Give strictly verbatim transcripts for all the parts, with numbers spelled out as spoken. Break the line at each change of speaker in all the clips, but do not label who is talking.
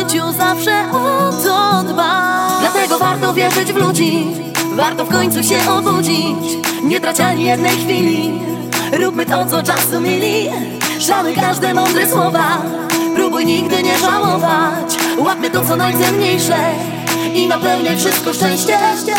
życiu zawsze o to dba. Dlatego warto wierzyć w ludzi, warto w końcu się obudzić. Nie trać ani jednej chwili, róbmy to, co czasu mili. Szanuj każde mądre słowa, próbuj nigdy nie żałować. Łapmy to, co najcenniejsze i napełniaj wszystko szczęście.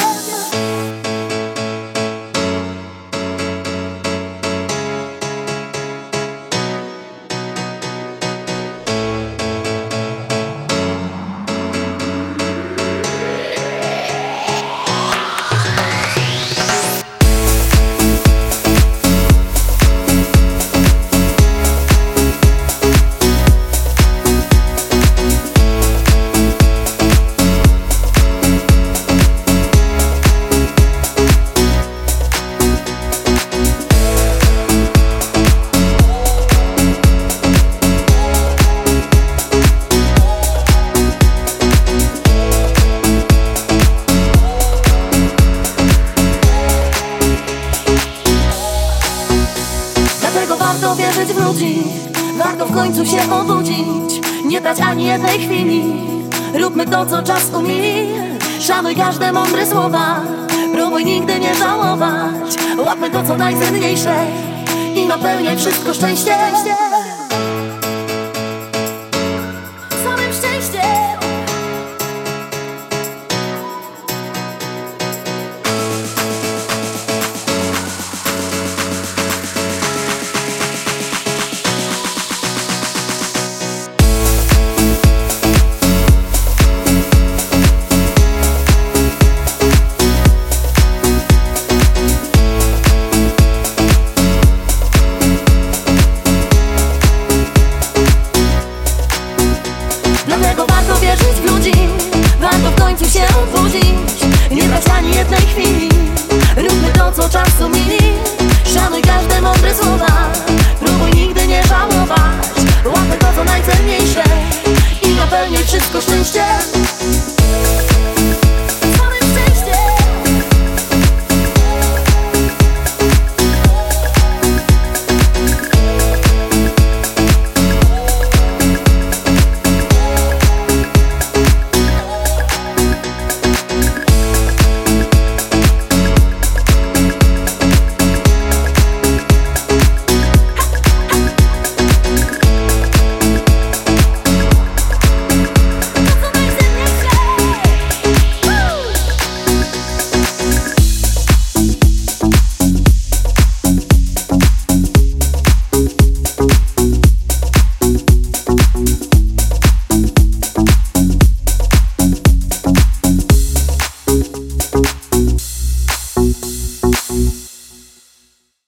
Warto wierzyć w ludzi, warto w końcu się obudzić. Nie dać ani jednej chwili, róbmy to, co czas umili. Szanuj każde mądre słowa, próbuj nigdy nie żałować. Łapmy to, co najcenniejsze i napełniaj wszystko szczęściem. Samym szczęściem. Dlatego warto wierzyć w ludzi, warto w końcu się obudzić. Nie dać ani jednej chwili, róbmy to, co czasu mili. Szanuj każde mądre słowa, próbuj nigdy nie żałować. Łapmy to, co najcenniejsze i napełniaj wszystko szczęściem.